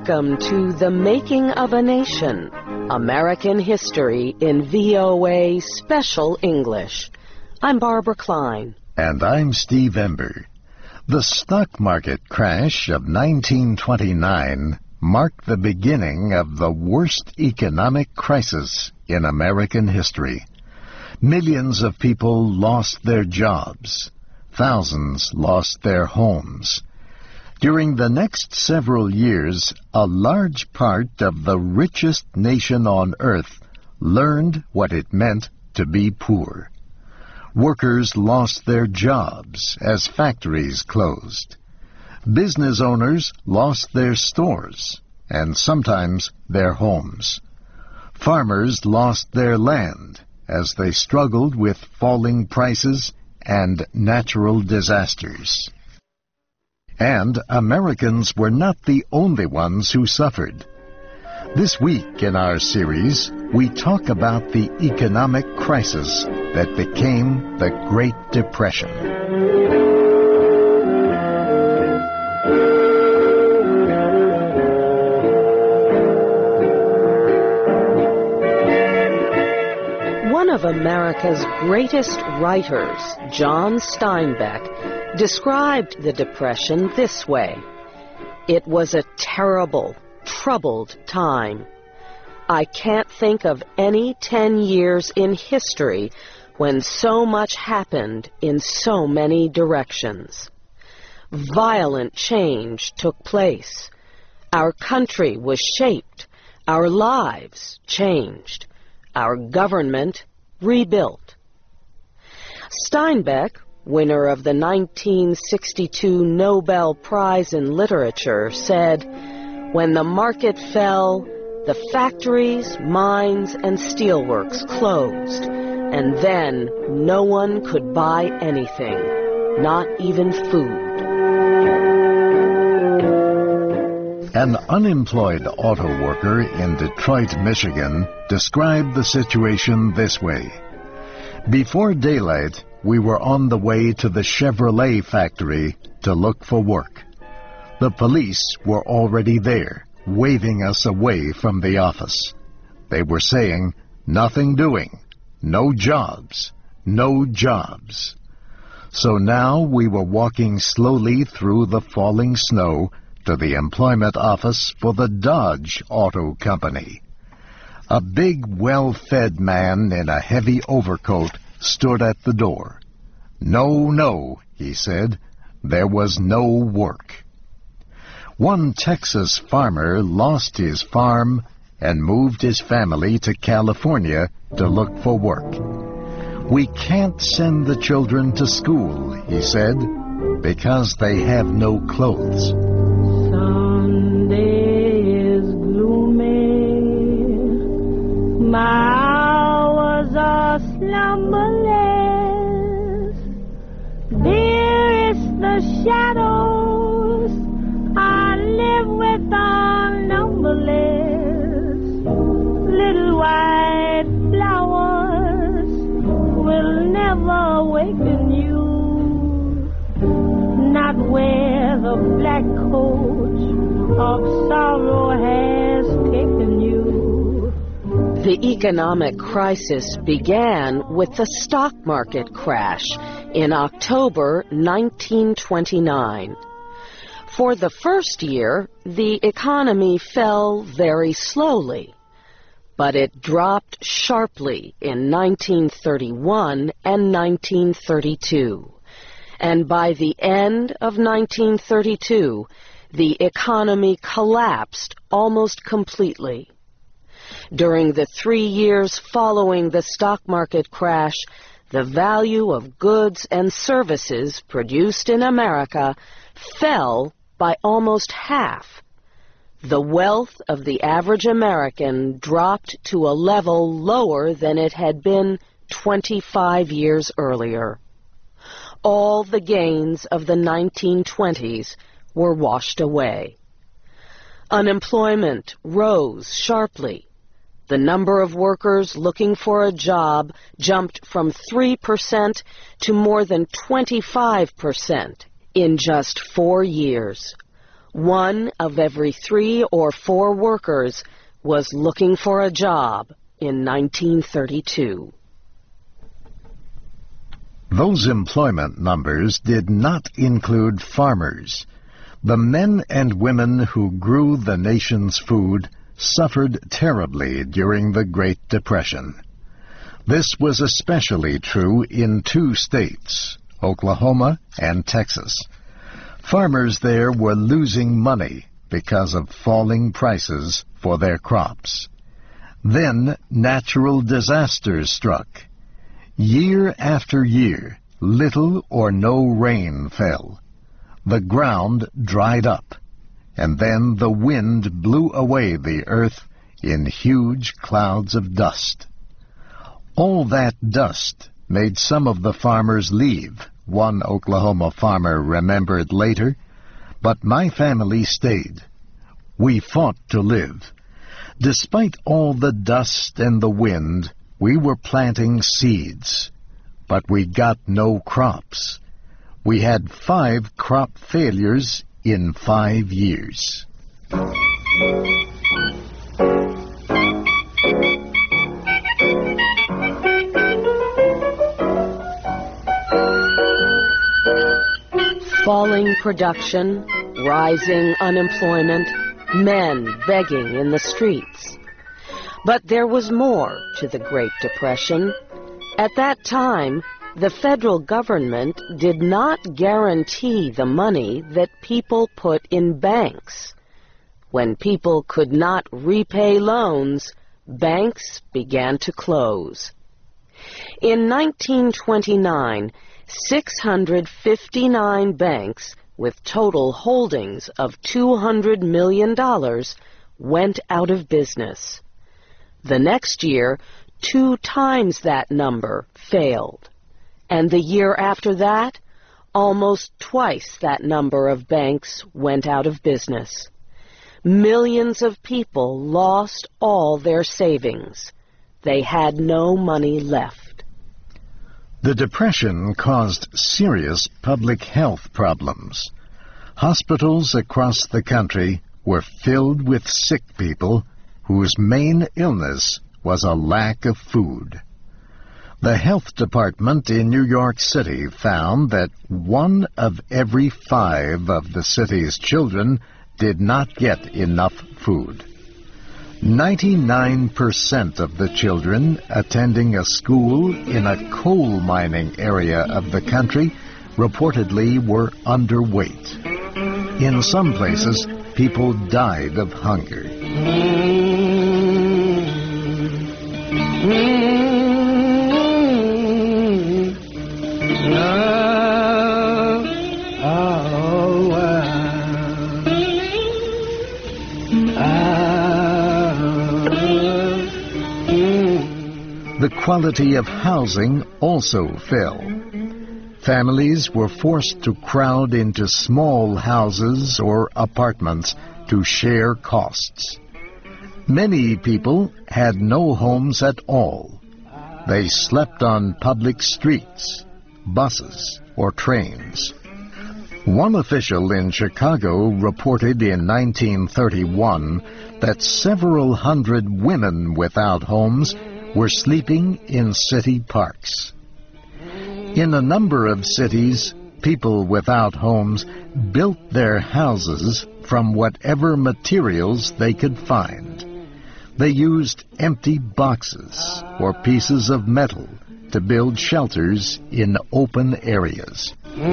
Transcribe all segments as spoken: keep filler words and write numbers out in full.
Welcome to The Making of a Nation, American History in V O A Special English. I'm Barbara Klein. And I'm Steve Ember. The stock market crash of nineteen twenty-nine marked the beginning of the worst economic crisis in American history. Millions of people lost their jobs. Thousands lost their homes. During the next several years, a large part of the richest nation on earth learned what it meant to be poor. Workers lost their jobs as factories closed. Business owners lost their stores and sometimes their homes. Farmers lost their land as they struggled with falling prices and natural disasters. And Americans were not the only ones who suffered. This week in our series, we talk about the economic crisis that became the Great Depression. One of America's greatest writers, John Steinbeck, described the Depression this way: "It was a terrible, troubled time. I can't think of any ten years in history when so much happened in so many directions. Violent change took place. Our country was shaped. Our lives changed. Our government rebuilt." Steinbeck, winner of the nineteen sixty-two Nobel Prize in Literature, said, "When the market fell, the factories, mines, and steelworks closed, and then no one could buy anything, not even food." An unemployed auto worker in Detroit, Michigan, described the situation this way: "Before daylight, we were on the way to the Chevrolet factory to look for work. The police were already there, waving us away from the office. They were saying, 'Nothing doing, no jobs, no jobs.' So now we were walking slowly through the falling snow to the employment office for the Dodge Auto Company. A big, well-fed man in a heavy overcoat stood at the door. 'No, no,' he said, 'there was no work.' One Texas farmer lost his farm and moved his family to California to look for work. 'We can't send the children to school,' he said, 'because they have no clothes.'" Sunday is gloomy, my hours are slumberless. Dearest, the shadows I live with are numberless. Little white flowers will never awaken you, not where the black coat of sorrow has taken you. The economic crisis began with the stock market crash in October nineteen twenty-nine. For the first year, the economy fell very slowly, but it dropped sharply in nineteen thirty-one and nineteen thirty-two. And by the end of nineteen thirty-two, the economy collapsed almost completely. During the three years following the stock market crash, the value of goods and services produced in America fell by almost half. The wealth of the average American dropped to a level lower than it had been twenty-five years earlier. All the gains of the nineteen twenties were washed away. Unemployment rose sharply. The number of workers looking for a job jumped from three percent to more than twenty-five percent in just four years. One of every three or four workers was looking for a job in nineteen thirty-two. Those employment numbers did not include farmers. The men and women who grew the nation's food suffered terribly during the Great Depression. This was especially true in two states, Oklahoma and Texas. Farmers there were losing money because of falling prices for their crops. Then natural disasters struck. Year after year, little or no rain fell. The ground dried up, and then the wind blew away the earth in huge clouds of dust. All that dust made some of the farmers leave, one Oklahoma farmer remembered later, but my family stayed. We fought to live. Despite all the dust and the wind, we were planting seeds, but we got no crops. We had five crop failures in five years. Falling production, rising unemployment, men begging in the streets. But there was more to the Great Depression. At that time, the federal government did not guarantee the money that people put in banks. When people could not repay loans, banks began to close. In nineteen twenty-nine, six hundred fifty-nine banks with total holdings of two hundred million dollars went out of business. The next year, two times that number failed. And the year after that, almost twice that number of banks went out of business. Millions of people lost all their savings. They had no money left. The Depression caused serious public health problems. Hospitals across the country were filled with sick people whose main illness was a lack of food. The health department in New York City found that one of every five of the city's children did not get enough food. ninety-nine percent of the children attending a school in a coal mining area of the country reportedly were underweight. In some places, people died of hunger. The quality of housing also fell. Families were forced to crowd into small houses or apartments to share costs. Many people had no homes at all. They slept on public streets, buses, or trains. One official in Chicago reported in nineteen thirty-one that several hundred women without homes were sleeping in city parks. In a number of cities, people without homes built their houses from whatever materials they could find. They used empty boxes or pieces of metal to build shelters in open areas.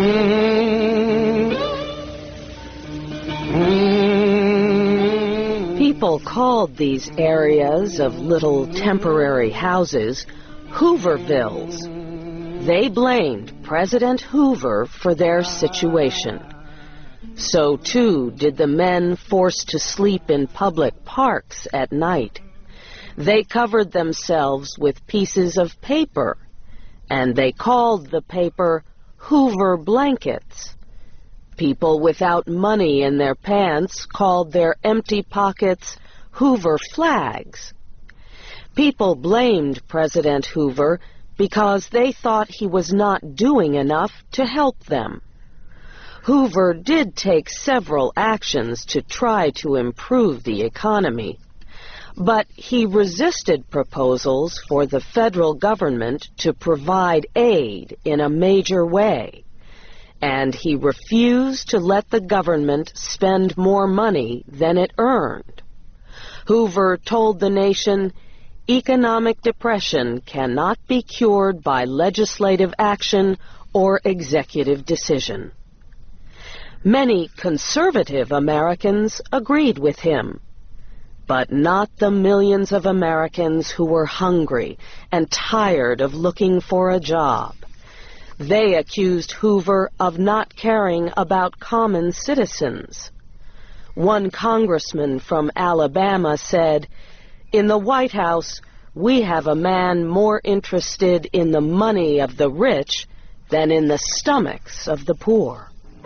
People called these areas of little temporary houses Hoovervilles. They blamed President Hoover for their situation. So too did the men forced to sleep in public parks at night. They covered themselves with pieces of paper, and they called the paper Hoover blankets. People without money in their pants called their empty pockets Hoover flags. People blamed President Hoover because they thought he was not doing enough to help them. Hoover did take several actions to try to improve the economy, but he resisted proposals for the federal government to provide aid in a major way, and he refused to let the government spend more money than it earned. Hoover told the nation, "Economic depression cannot be cured by legislative action or executive decision." Many conservative Americans agreed with him, but not the millions of Americans who were hungry and tired of looking for a job. They accused Hoover of not caring about common citizens. One congressman from Alabama said, "In the White House, we have a man more interested in the money of the rich than in the stomachs of the poor."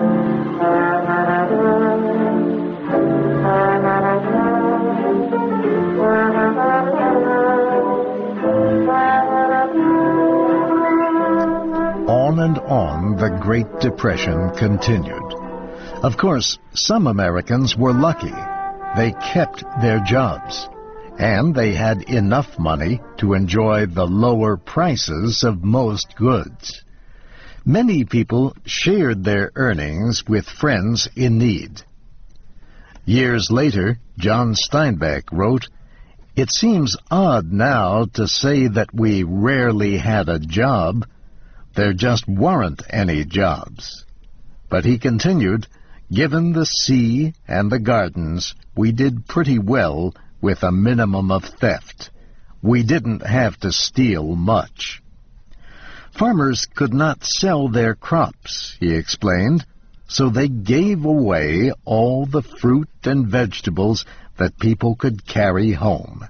On and on the Great Depression continued. Of course, some Americans were lucky. They kept their jobs, and they had enough money to enjoy the lower prices of most goods. Many people shared their earnings with friends in need. Years later, John Steinbeck wrote, "It seems odd now to say that we rarely had a job. There just weren't any jobs." But he continued, "Given the sea and the gardens, we did pretty well with a minimum of theft. We didn't have to steal much." Farmers could not sell their crops, he explained, so they gave away all the fruit and vegetables that people could carry home.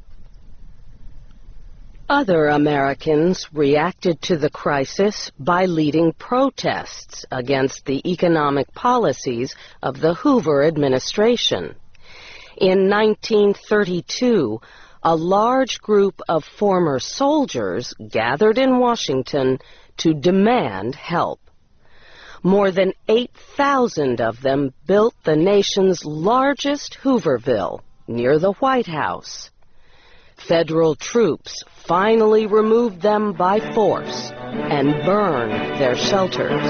Other Americans reacted to the crisis by leading protests against the economic policies of the Hoover administration. In nineteen thirty-two, a large group of former soldiers gathered in Washington to demand help. More than eight thousand of them built the nation's largest Hooverville near the White House. Federal troops finally removed them by force and burned their shelters.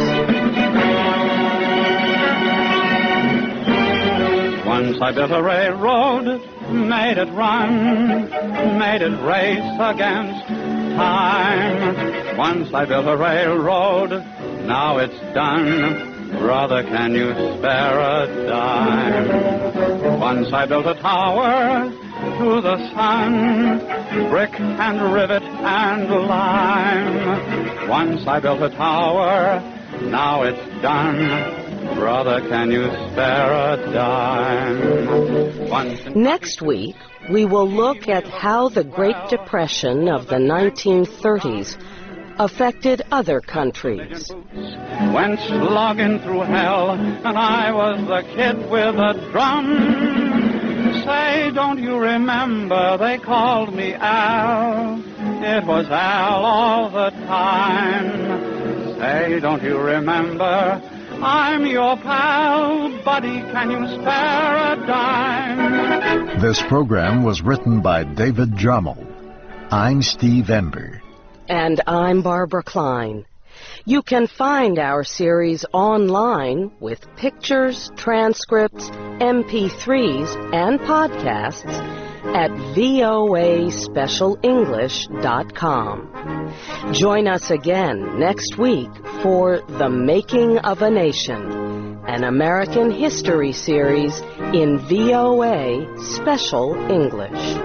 Once I built a railroad, made it run, made it race against time. Once I built a railroad, now it's done. Brother, can you spare a dime? Once I built a tower to the sun, brick and rivet and lime. Once I built a tower, now it's done. Brother, can you spare a dime? Once Next week, we will look at how the Great Depression of the nineteen thirties affected other countries. Went slogging through hell, and I was the kid with a drum. Say, don't you remember they called me Al? It was Al all the time. Say, don't you remember I'm your pal, buddy, can you spare a dime? This program was written by David Drummel. I'm Steve Ember. And I'm Barbara Klein. You can find our series online with pictures, transcripts, M P threes, and podcasts at V O A special english dot com. Join us again next week for The Making of a Nation, an American history series in V O A Special English.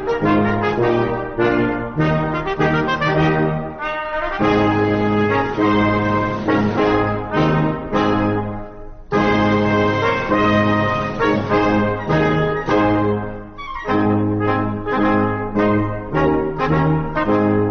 Thank you.